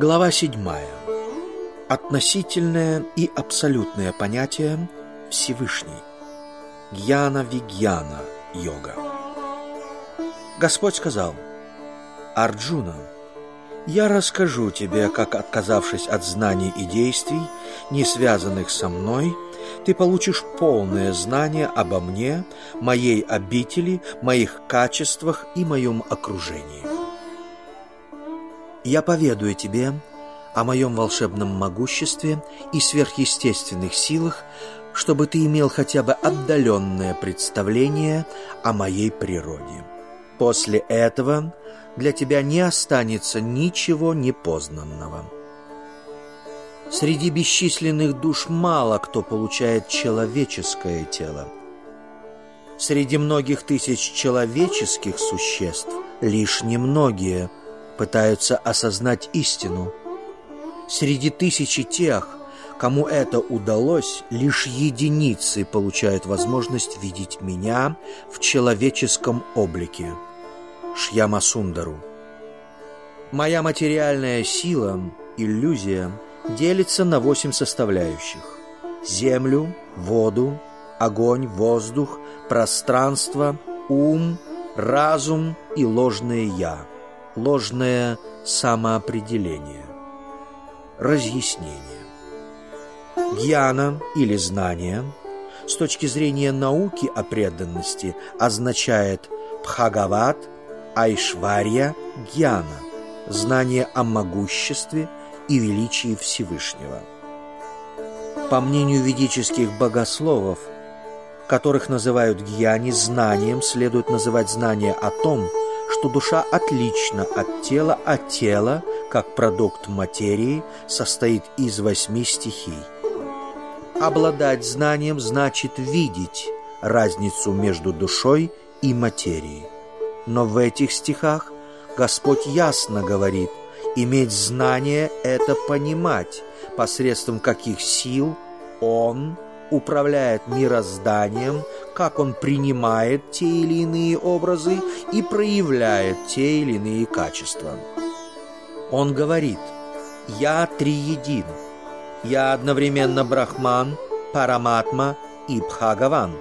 Глава 7. Относительное и абсолютное понятие Всевышний. Гьяна-вигьяна-йога. Господь сказал: «Арджуна, я расскажу тебе, как, отказавшись от знаний и действий, не связанных со мной, ты получишь полное знание обо мне, моей обители, моих качествах и моем окружении. Я поведаю тебе о моем волшебном могуществе и сверхъестественных силах, чтобы ты имел хотя бы отдаленное представление о моей природе. После этого для тебя не останется ничего непознанного. Среди бесчисленных душ мало кто получает человеческое тело. Среди многих тысяч человеческих существ лишь немногие пытаются осознать истину. Среди тысячи тех, кому это удалось, лишь единицы получают возможность видеть меня в человеческом облике, Шьямасундару. Моя материальная сила, иллюзия, делится на 8 составляющих: землю, воду, огонь, воздух, пространство, ум, разум и ложное «я», ложное самоопределение. Разъяснение. Гьяна или знание с точки зрения науки о преданности означает Бхагават Айшварья Гьяна, знание о могуществе и величии Всевышнего. По мнению ведических богословов, которых называют гьяни, знанием следует называть знание о том, что душа отлична от тела, а тело, как продукт материи, состоит из 8 стихий. Обладать знанием значит видеть разницу между душой и материей. Но в этих стихах Господь ясно говорит: иметь знание – это понимать, посредством каких сил Он управляет мирозданием, как Он принимает те или иные образы и проявляет те или иные качества. Он говорит: «Я триедин, я одновременно Брахман, Параматма и Бхагаван.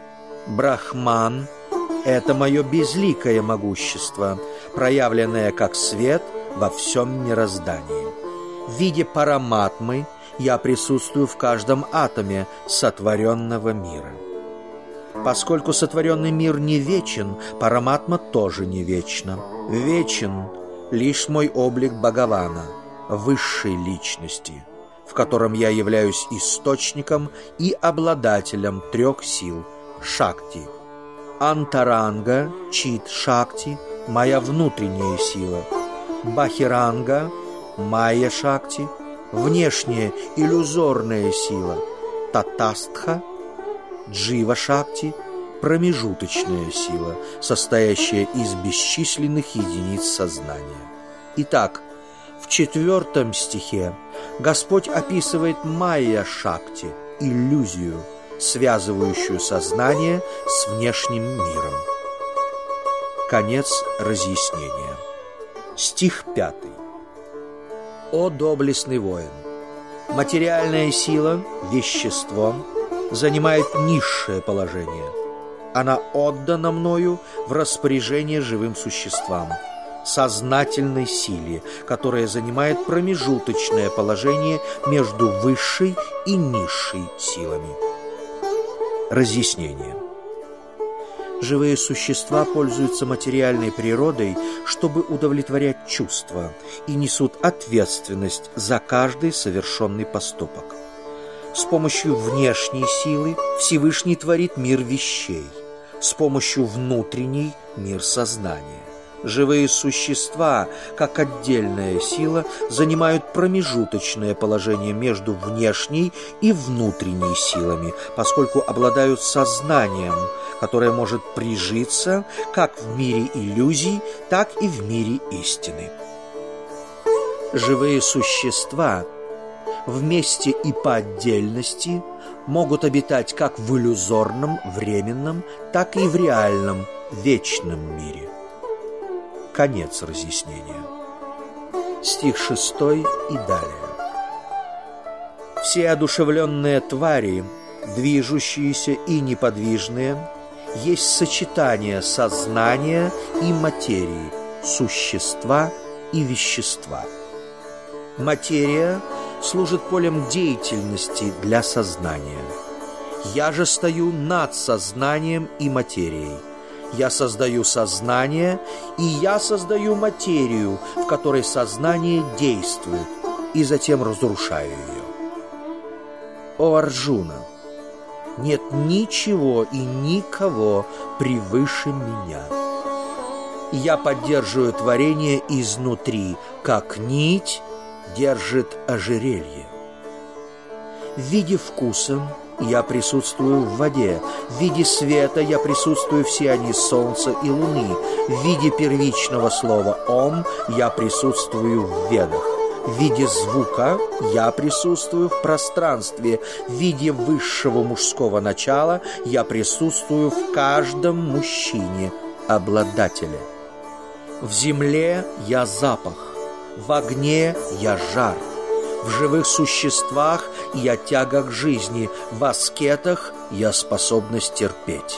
Брахман – это мое безликое могущество, проявленное как свет во всем мироздании. В виде Параматмы я присутствую в каждом атоме сотворенного мира. Поскольку сотворенный мир не вечен, Параматма тоже не вечна. Вечен лишь мой облик Бхагавана, высшей личности, в котором я являюсь источником и обладателем 3 сил Шакти. Антаранга, Чит Шакти – моя внутренняя сила. Бахиранга, Майя Шакти – внешняя иллюзорная сила. Татастха, Джива Шакти – промежуточная сила, состоящая из бесчисленных единиц сознания. Итак, в 4 стихе Господь описывает Майя Шакти – иллюзию, связывающую сознание с внешним миром. Конец разъяснения. Стих 5. «О доблестный воин! Материальная сила, вещество, занимает низшее положение. Она отдана мною в распоряжение живым существам, сознательной силе, которая занимает промежуточное положение между высшей и низшей силами». Разъяснение. Живые существа пользуются материальной природой, чтобы удовлетворять чувства, и несут ответственность за каждый совершенный поступок. С помощью внешней силы Всевышний творит мир вещей, с помощью внутренней – мир сознания. Живые существа, как отдельная сила, занимают промежуточное положение между внешней и внутренней силами, поскольку обладают сознанием, которое может прижиться как в мире иллюзий, так и в мире истины. Живые существа вместе и по отдельности могут обитать как в иллюзорном, временном, так и в реальном, вечном мире. Конец разъяснения. стих 6 и далее. Все одушевленные твари, движущиеся и неподвижные, есть сочетание сознания и материи, существа и вещества. Материя служит полем деятельности для сознания. Я же стою над сознанием и материей. Я создаю сознание, и я создаю материю, в которой сознание действует, и затем разрушаю ее. О Арджуна! Нет ничего и никого превыше меня. Я поддерживаю творение изнутри, как нить держит ожерелье. В виде вкуса я присутствую в воде, в виде света я присутствую в сиянии солнца и луны, в виде первичного слова «Ом» я присутствую в ведах, в виде звука я присутствую в пространстве, в виде высшего мужского начала я присутствую в каждом мужчине, обладателе. В земле я запах, в огне я жар, в живых существах я тяга к жизни, в аскетах я способность терпеть.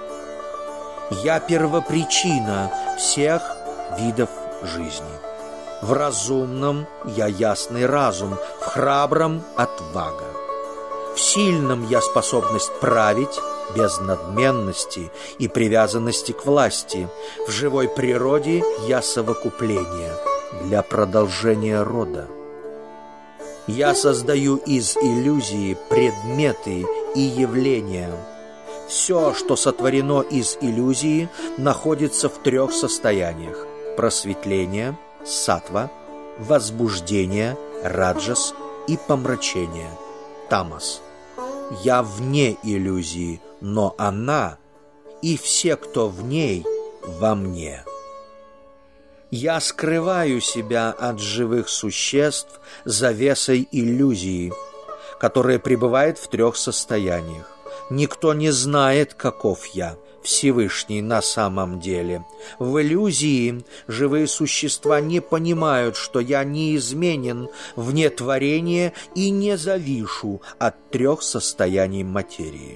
Я первопричина всех видов жизни. В разумном я ясный разум, в храбром отвага. В сильном я способность править без надменности и привязанности к власти. В живой природе я совокупление для продолжения рода. Я создаю из иллюзии предметы и явления. Все, что сотворено из иллюзии, находится в 3 состояниях: просветление, саттва, возбуждение, раджас и помрачение, тамас. Я вне иллюзии, но она и все, кто в ней, во мне. Я скрываю себя от живых существ завесой иллюзии, которая пребывает в 3 состояниях. Никто не знает, каков я, Всевышний, на самом деле. В иллюзии живые существа не понимают, что я неизменен, вне творения и не завишу от 3 состояний материи.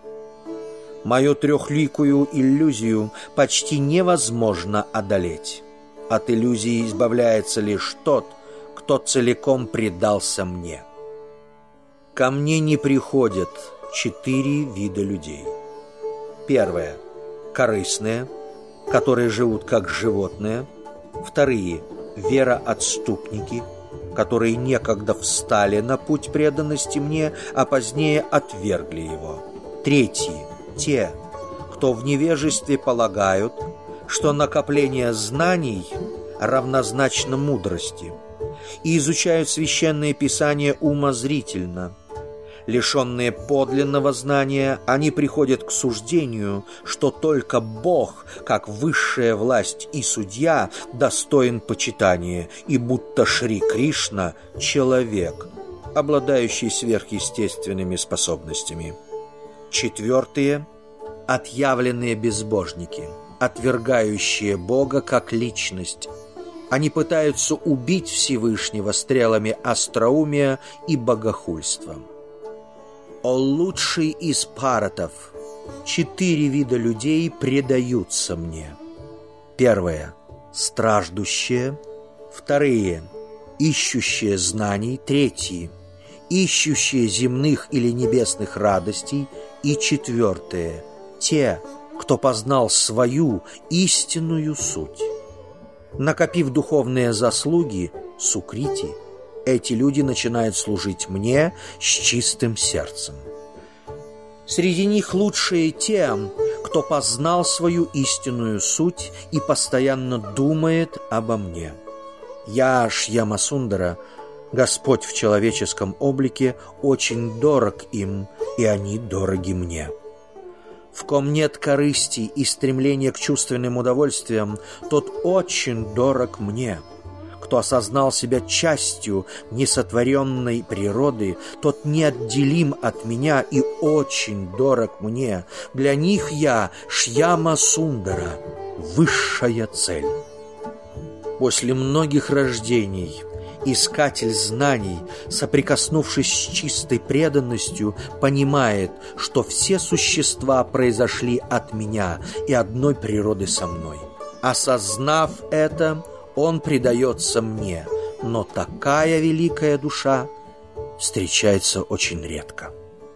Мою трехликую иллюзию почти невозможно одолеть. От иллюзии избавляется лишь тот, кто целиком предался мне. Ко мне не приходят 4 вида людей. Первое – корыстные, которые живут как животные. Вторые – вероотступники, которые некогда встали на путь преданности мне, а позднее отвергли его. Третьи – те, кто в невежестве полагают, что накопление знаний равнозначно мудрости, и изучают священные писания умозрительно. Лишенные подлинного знания, они приходят к суждению, что только Бог, как высшая власть и судья, достоин почитания, и будто Шри Кришна – человек, обладающий сверхъестественными способностями. Четвертые – отъявленные безбожники, отвергающие Бога как личность. Они пытаются убить Всевышнего стрелами остроумия и богохульства. О лучший из паратов! 4 вида людей предаются мне. Первое – страждущие. Вторые – ищущие знаний. Третьи – ищущие земных или небесных радостей. И четвертое – те, кто познал свою истинную суть. Накопив духовные заслуги, сукрити, эти люди начинают служить мне с чистым сердцем. Среди них лучшие те, кто познал свою истинную суть и постоянно думает обо мне. Я, Шьямасундара, Господь в человеческом облике, очень дорог им, и они дороги мне. В ком нет корысти и стремления к чувственным удовольствиям, тот очень дорог мне. Кто осознал себя частью несотворенной природы, тот неотделим от меня и очень дорог мне. Для них я Шьяма-Сундара, высшая цель. После многих рождений искатель знаний, соприкоснувшись с чистой преданностью, понимает, что все существа произошли от меня и одной природы со мной. Осознав это, он предается мне, но такая великая душа встречается очень редко.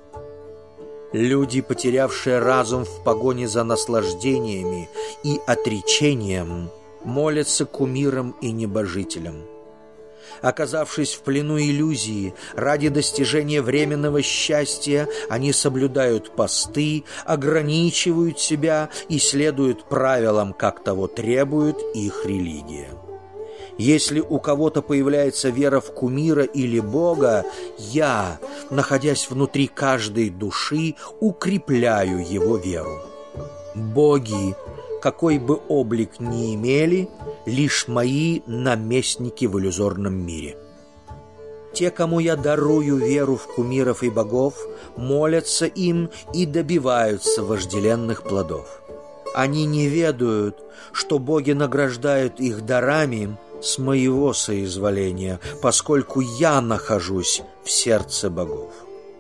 Люди, потерявшие разум в погоне за наслаждениями и отречением, молятся кумирам и небожителям. Оказавшись в плену иллюзии, ради достижения временного счастья, они соблюдают посты, ограничивают себя и следуют правилам, как того требует их религия. Если у кого-то появляется вера в кумира или Бога, я, находясь внутри каждой души, укрепляю его веру. Боги, какой бы облик ни имели, лишь мои наместники в иллюзорном мире. Те, кому я дарую веру в кумиров и богов, молятся им и добиваются вожделенных плодов. Они не ведают, что боги награждают их дарами с моего соизволения, поскольку я нахожусь в сердце богов.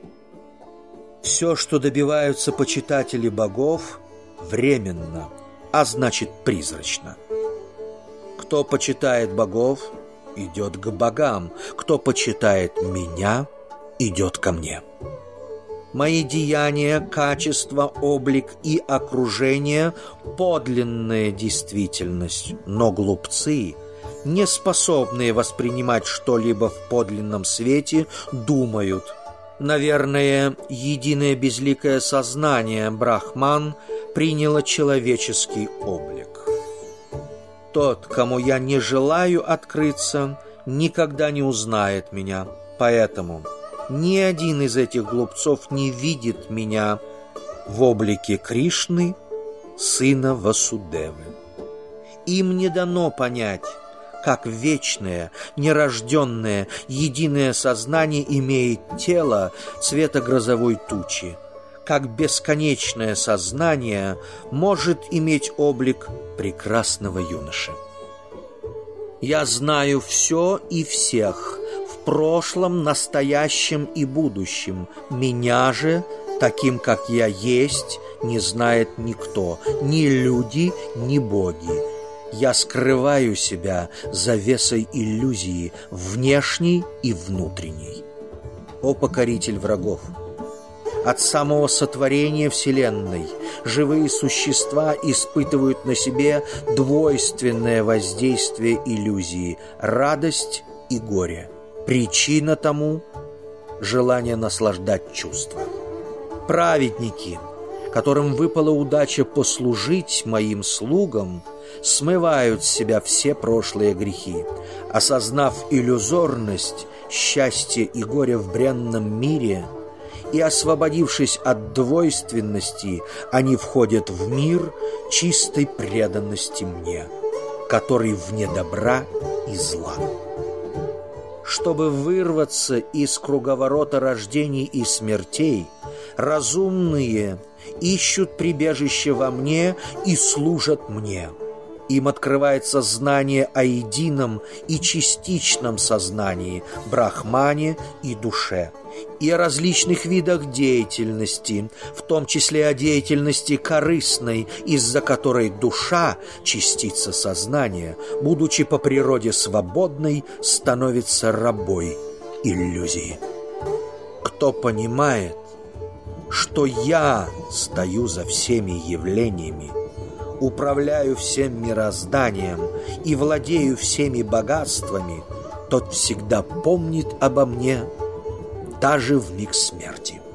Все, что добиваются почитатели богов, временно, а значит призрачно. Кто почитает богов, идет к богам. Кто почитает меня, идет ко мне. Мои деяния, качество, облик и окружение – подлинная действительность, но глупцы, не способные воспринимать что-либо в подлинном свете, думают: наверное, единое безликое сознание Брахман приняло человеческий облик. Тот, кому я не желаю открыться, никогда не узнает меня, поэтому ни один из этих глупцов не видит меня в облике Кришны, сына Васудевы. Им не дано понять, как вечное, нерожденное, единое сознание имеет тело цвета грозовой тучи, как бесконечное сознание может иметь облик прекрасного юноши. Я знаю все и всех, в прошлом, настоящем и будущем. Меня же, таким, как я есть, не знает никто, ни люди, ни боги. Я скрываю себя завесой иллюзии, внешней и внутренней. О покоритель врагов! От самого сотворения Вселенной живые существа испытывают на себе двойственное воздействие иллюзии – радость и горе. Причина тому – желание наслаждать чувства. Праведники, которым выпала удача послужить моим слугам, смывают с себя все прошлые грехи. Осознав иллюзорность, счастье и горе в бренном мире и освободившись от двойственности, они входят в мир чистой преданности мне, который вне добра и зла. Чтобы вырваться из круговорота рождений и смертей, разумные ищут прибежище во мне и служат мне. Им открывается знание о едином и частичном сознании, брахмане и душе, и о различных видах деятельности, в том числе о деятельности корыстной, из-за которой душа, частица сознания, будучи по природе свободной, становится рабой иллюзии. Кто понимает, что я стою за всеми явлениями, управляю всем мирозданием и владею всеми богатствами, тот всегда помнит обо мне даже в миг смерти.